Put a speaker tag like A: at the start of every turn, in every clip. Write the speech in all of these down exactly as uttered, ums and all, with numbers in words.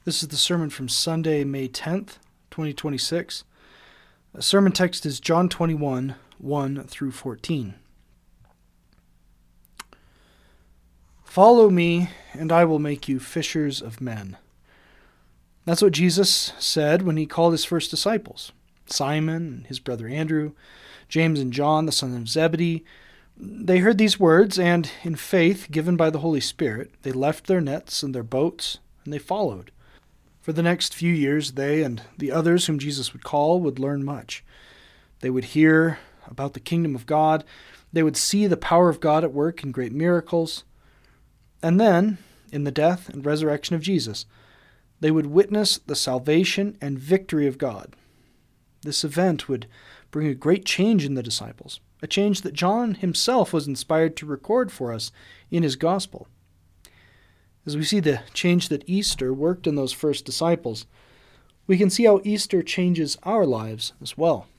A: This is the sermon from Sunday, May tenth, twenty twenty-six. The sermon text is John twenty-one, one through fourteen. Follow me, and I will make you fishers of men. That's what Jesus said when he called his first disciples, Simon and his brother Andrew, James and John, the sons of Zebedee. They heard these words, and in faith given by the Holy Spirit, they left their nets and their boats, and they followed. For the next few years, they and the others whom Jesus would call would learn much. They would hear about the kingdom of God. They would see the power of God at work in great miracles. And then, in the death and resurrection of Jesus, they would witness the salvation and victory of God. This event would bring a great change in the disciples, a change that John himself was inspired to record for us in his gospel. As we see the change that Easter worked in those first disciples, we can see how Easter changes our lives as well.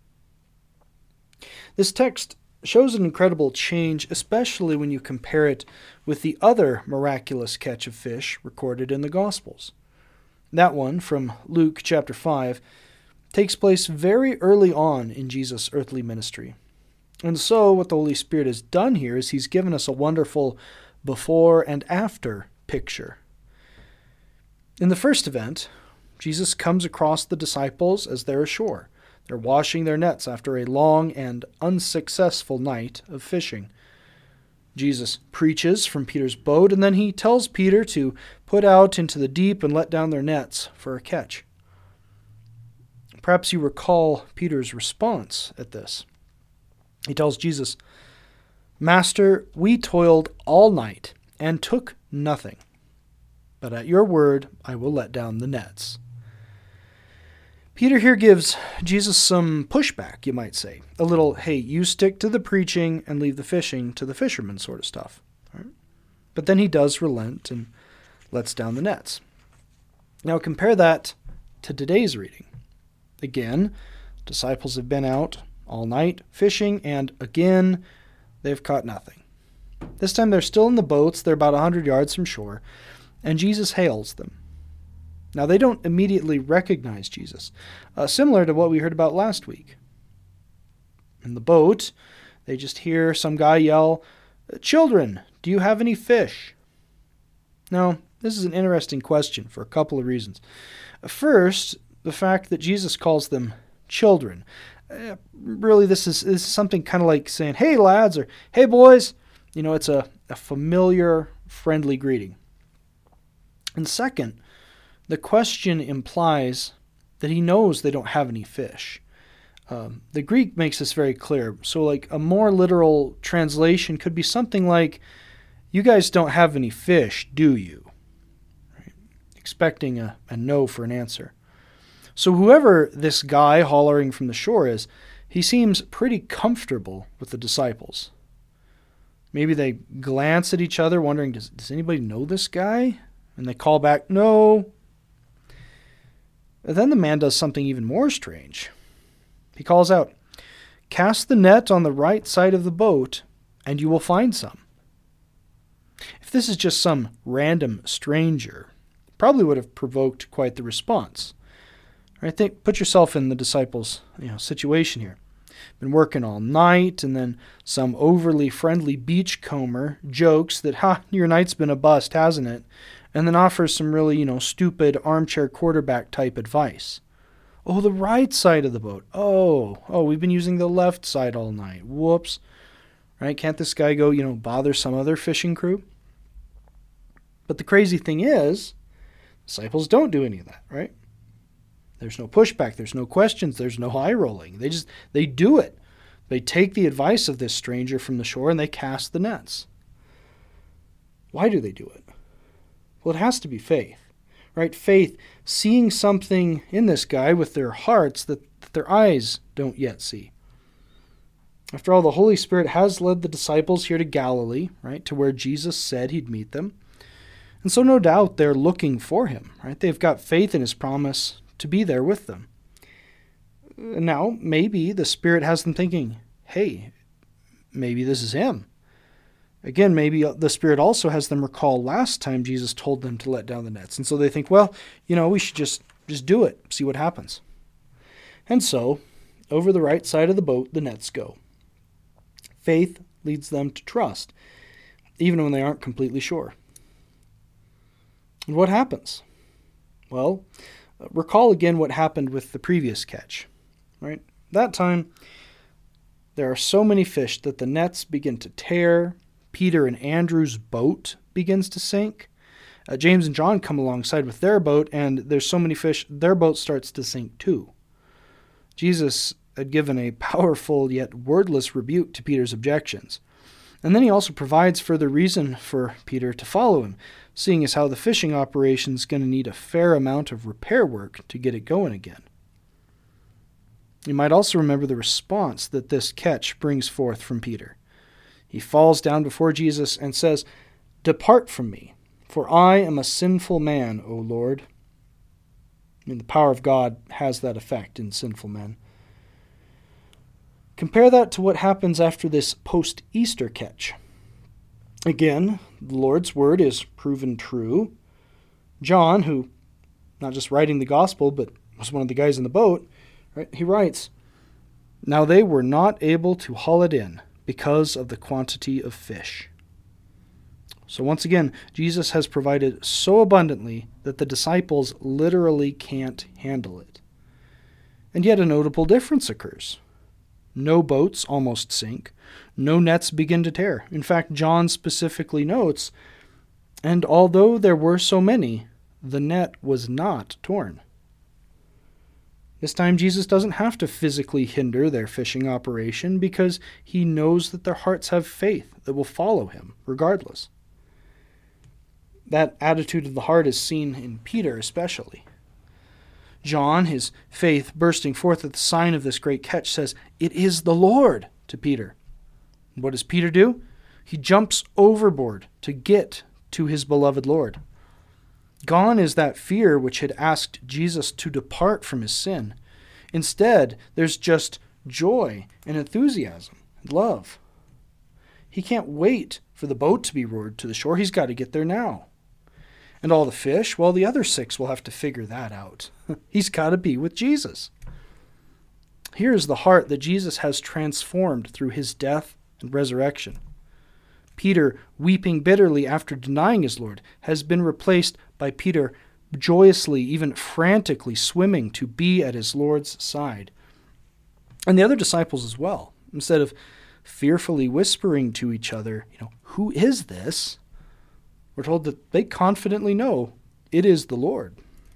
A: This text shows an incredible change, especially when you compare it with the other miraculous catch of fish recorded in the Gospels. That one, from Luke chapter five, takes place very early on in Jesus' earthly ministry. And so what the Holy Spirit has done here is he's given us a wonderful before and after picture. In the first event, Jesus comes across the disciples as they're ashore. They're washing their nets after a long and unsuccessful night of fishing. Jesus preaches from Peter's boat, and then he tells Peter to put out into the deep and let down their nets for a catch. Perhaps you recall Peter's response at this. He tells Jesus, "Master, we toiled all night and took nothing, but at your word I will let down the nets." Peter here gives Jesus some pushback, you might say. A little, hey, you stick to the preaching and leave the fishing to the fishermen sort of stuff. Right? But then he does relent and lets down the nets. Now compare that to today's reading. Again, disciples have been out all night fishing, and again, they've caught nothing. This time they're still in the boats, they're about one hundred yards from shore, and Jesus hails them. Now, they don't immediately recognize Jesus, uh, similar to what we heard about last week. In the boat, they just hear some guy yell, "Children, do you have any fish?" Now, this is an interesting question for a couple of reasons. First, the fact that Jesus calls them children. Uh, really, this is, this is something kind of like saying, "Hey, lads," or "Hey, boys." You know, it's a, a familiar, friendly greeting. And second, the question implies that he knows they don't have any fish. Um, the Greek makes this very clear. So like a more literal translation could be something like, "You guys don't have any fish, do you?" Right? Expecting a, a no for an answer. So whoever this guy hollering from the shore is, he seems pretty comfortable with the disciples. Maybe they glance at each other wondering, does, does anybody know this guy? And they call back, "No." Then the man does something even more strange. He calls out, "Cast the net on the right side of the boat, and you will find some." If this is just some random stranger, it probably would have provoked quite the response. Right? Think, put yourself in the disciples' you know, situation here. Been working all night, and then some overly friendly beachcomber jokes that, "Ha, your night's been a bust, hasn't it?" And then offers some really, you know, stupid armchair quarterback type advice. "Oh, the right side of the boat. Oh, oh, we've been using the left side all night. Whoops." Right? Can't this guy go, you know, bother some other fishing crew? But the crazy thing is, disciples don't do any of that, right? There's no pushback. There's no questions. There's no eye rolling. They just, they do it. They take the advice of this stranger from the shore and they cast the nets. Why do they do it? Well, it has to be faith, right? Faith, seeing something in this guy with their hearts that, that their eyes don't yet see. After all, the Holy Spirit has led the disciples here to Galilee, right, to where Jesus said he'd meet them. And so no doubt they're looking for him, right? They've got faith in his promise to be there with them. Now, maybe the Spirit has them thinking, hey, maybe this is him. Again, maybe the Spirit also has them recall last time Jesus told them to let down the nets. And so they think, well, you know, we should just, just do it, see what happens. And so, over the right side of the boat, the nets go. Faith leads them to trust, even when they aren't completely sure. And what happens? Well, recall again what happened with the previous catch, right? That time, there are so many fish that the nets begin to tear. Peter and Andrew's boat begins to sink. Uh, James and John come alongside with their boat, and there's so many fish, their boat starts to sink too. Jesus had given a powerful yet wordless rebuke to Peter's objections. And then he also provides further reason for Peter to follow him, seeing as how the fishing operation is going to need a fair amount of repair work to get it going again. You might also remember the response that this catch brings forth from Peter. He falls down before Jesus and says, "Depart from me, for I am a sinful man, O Lord." I mean, the power of God has that effect in sinful men. Compare that to what happens after this post-Easter catch. Again, the Lord's word is proven true. John, who not just writing the gospel, but was one of the guys in the boat, right, he writes, "Now they were not able to haul it in because of the quantity of fish." So once again, Jesus has provided so abundantly that the disciples literally can't handle it. And yet a notable difference occurs. No boats almost sink. No nets begin to tear. In fact, John specifically notes, "And although there were so many, the net was not torn." This time Jesus doesn't have to physically hinder their fishing operation because he knows that their hearts have faith that will follow him regardless. That attitude of the heart is seen in Peter especially. John, his faith bursting forth at the sign of this great catch, says, "It is the Lord," to Peter. And what does Peter do? He jumps overboard to get to his beloved Lord. Gone is that fear which had asked Jesus to depart from his sin. Instead, there's just joy and enthusiasm and love. He can't wait for the boat to be rowed to the shore. He's got to get there now. And all the fish, well, the other six will have to figure that out. He's got to be with Jesus. Here's the heart that Jesus has transformed through his death and resurrection. Peter, weeping bitterly after denying his Lord, has been replaced by Peter joyously, even frantically swimming to be at his Lord's side. And the other disciples as well. Instead of fearfully whispering to each other, you know, "Who is this?" we're told that they confidently know it is the Lord.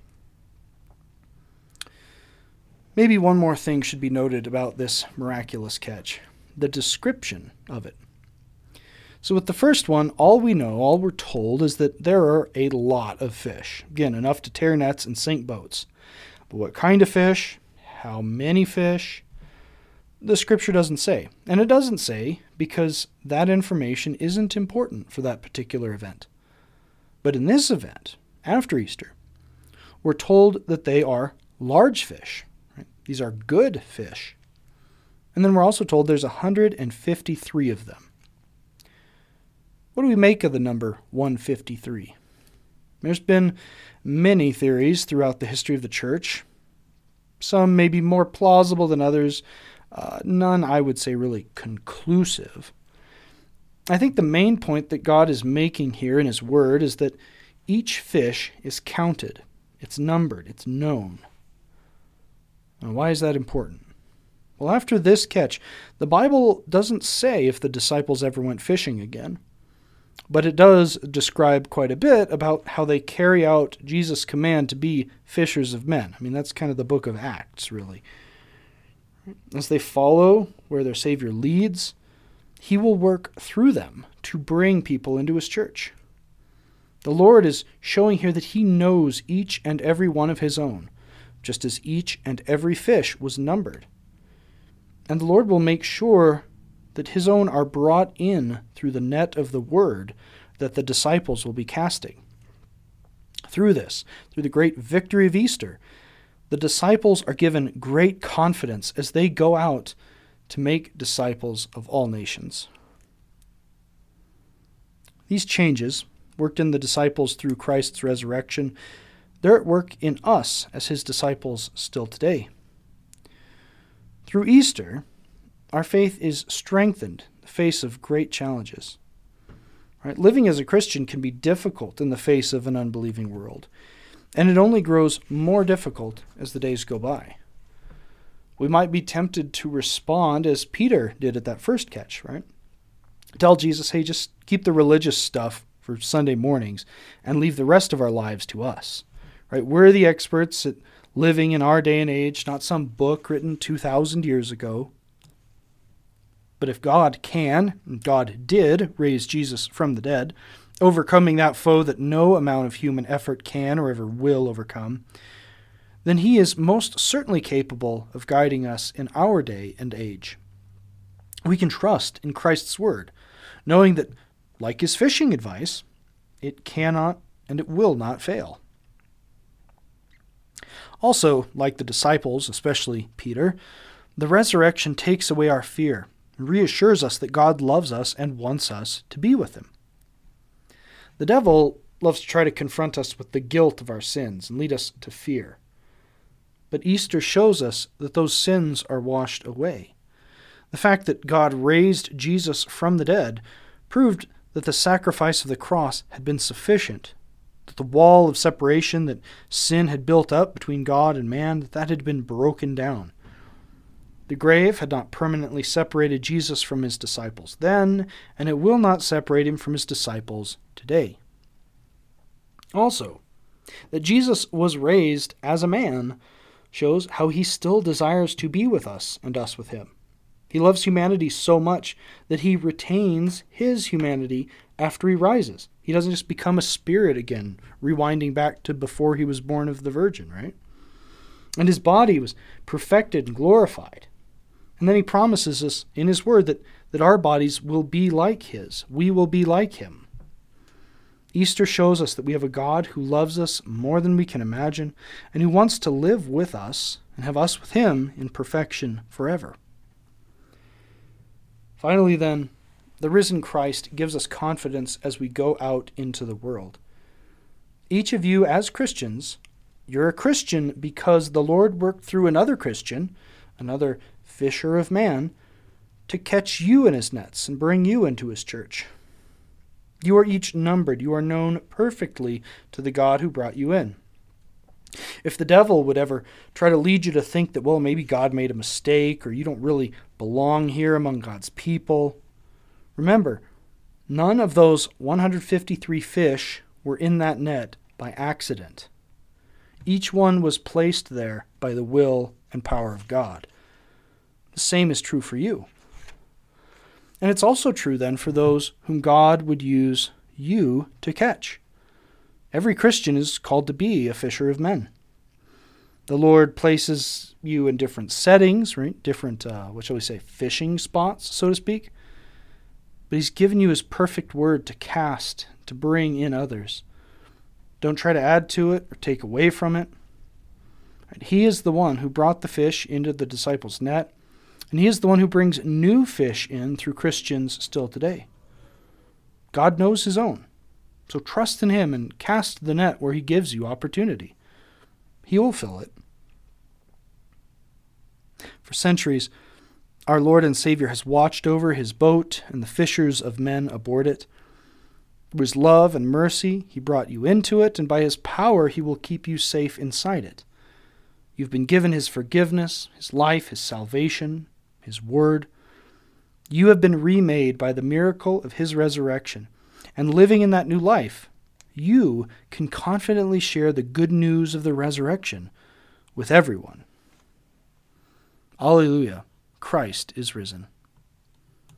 A: Maybe one more thing should be noted about this miraculous catch, the description of it. So with the first one, all we know, all we're told, is that there are a lot of fish. Again, enough to tear nets and sink boats. But what kind of fish? How many fish? The scripture doesn't say. And it doesn't say because that information isn't important for that particular event. But in this event, after Easter, we're told that they are large fish. Right? These are good fish. And then we're also told there's one hundred fifty-three of them. What do we make of the number one hundred fifty-three? There's been many theories throughout the history of the church. Some may be more plausible than others. Uh, none, I would say, really conclusive. I think the main point that God is making here in his word is that each fish is counted. It's numbered. It's known. And why is that important? Well, after this catch, the Bible doesn't say if the disciples ever went fishing again. But it does describe quite a bit about how they carry out Jesus' command to be fishers of men. I mean, that's kind of the book of Acts, really. As they follow where their Savior leads, he will work through them to bring people into his church. The Lord is showing here that he knows each and every one of his own, just as each and every fish was numbered. And the Lord will make sure that his own are brought in through the net of the word that the disciples will be casting. Through this, through the great victory of Easter, the disciples are given great confidence as they go out to make disciples of all nations. These changes, worked in the disciples through Christ's resurrection, they're at work in us as his disciples still today. Through Easter, our faith is strengthened in the face of great challenges. Right? Living as a Christian can be difficult in the face of an unbelieving world, and it only grows more difficult as the days go by. We might be tempted to respond as Peter did at that first catch, right? Tell Jesus, hey, just keep the religious stuff for Sunday mornings and leave the rest of our lives to us, right? We're the experts at living in our day and age, not some book written two thousand years ago. But if God can, and God did raise Jesus from the dead, overcoming that foe that no amount of human effort can or ever will overcome, then he is most certainly capable of guiding us in our day and age. We can trust in Christ's word, knowing that, like his fishing advice, it cannot and it will not fail. Also, like the disciples, especially Peter, the resurrection takes away our fear and reassures us that God loves us and wants us to be with him. The devil loves to try to confront us with the guilt of our sins and lead us to fear. But Easter shows us that those sins are washed away. The fact that God raised Jesus from the dead proved that the sacrifice of the cross had been sufficient, that the wall of separation that sin had built up between God and man, that, that had been broken down. The grave had not permanently separated Jesus from his disciples then, and it will not separate him from his disciples today. Also, that Jesus was raised as a man shows how he still desires to be with us and us with him. He loves humanity so much that he retains his humanity after he rises. He doesn't just become a spirit again, rewinding back to before he was born of the Virgin, right? And his body was perfected and glorified. And then he promises us in his word that, that our bodies will be like his. We will be like him. Easter shows us that we have a God who loves us more than we can imagine and who wants to live with us and have us with him in perfection forever. Finally, then, the risen Christ gives us confidence as we go out into the world. Each of you as Christians, you're a Christian because the Lord worked through another Christian, another fisher of man, to catch you in his nets and bring you into his church. You are each numbered. You are known perfectly to the God who brought you in. If the devil would ever try to lead you to think that, well, maybe God made a mistake or you don't really belong here among God's people, remember, none of those one hundred fifty-three fish were in that net by accident. Each one was placed there by the will and power of God. The same is true for you. And it's also true then for those whom God would use you to catch. Every Christian is called to be a fisher of men. The Lord places you in different settings, right? Different, uh, what shall we say, fishing spots, so to speak. But he's given you his perfect word to cast, to bring in others. Don't try to add to it or take away from it. He is the one who brought the fish into the disciples' net, and he is the one who brings new fish in through Christians still today. God knows his own, so trust in him and cast the net where he gives you opportunity. He will fill it. For centuries, our Lord and Savior has watched over his boat and the fishers of men aboard it. Through his love and mercy, he brought you into it, and by his power, he will keep you safe inside it. You've been given his forgiveness, his life, his salvation, his word. You have been remade by the miracle of his resurrection, and living in that new life, you can confidently share the good news of the resurrection with everyone. Alleluia, Christ is risen.